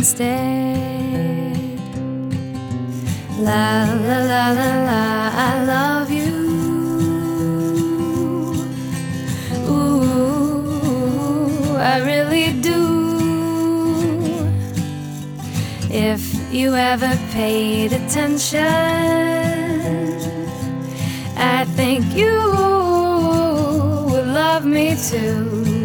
instead. La la la la la, I love you. Ooh, I really do. If you ever paid attention, I think you would love me too.